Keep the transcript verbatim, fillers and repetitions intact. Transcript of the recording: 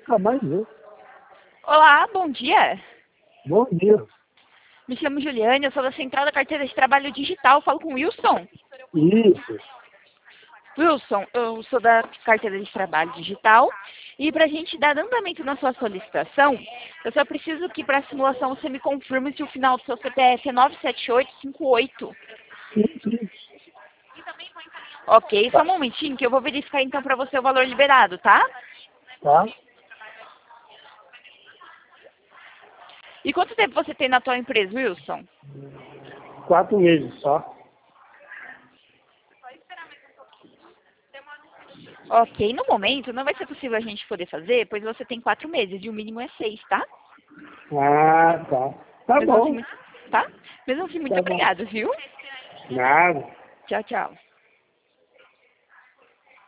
nunca mais ver. Olá, bom dia. Bom dia. Me chamo Juliane, eu sou da Central da Carteira de Trabalho Digital. Falo com o Wilson. Isso. Wilson, eu sou da Carteira de Trabalho Digital. E para a gente dar andamento na sua solicitação, eu só preciso que para a simulação você me confirme se o final do seu C P F é nove sete oito cinco oito. Sim, sim. Ok, só um momentinho que eu vou verificar então para você o valor liberado, tá? Tá? E quanto tempo você tem na tua empresa, Wilson? Quatro meses só. Ok, no momento não vai ser possível a gente poder fazer, pois você tem quatro meses e o mínimo é seis, tá? Ah, tá. Tá Mesmo assim, bom. muito, tá? Mesmo assim, muito Tá bom. obrigada, viu? Nada. Tchau, tchau.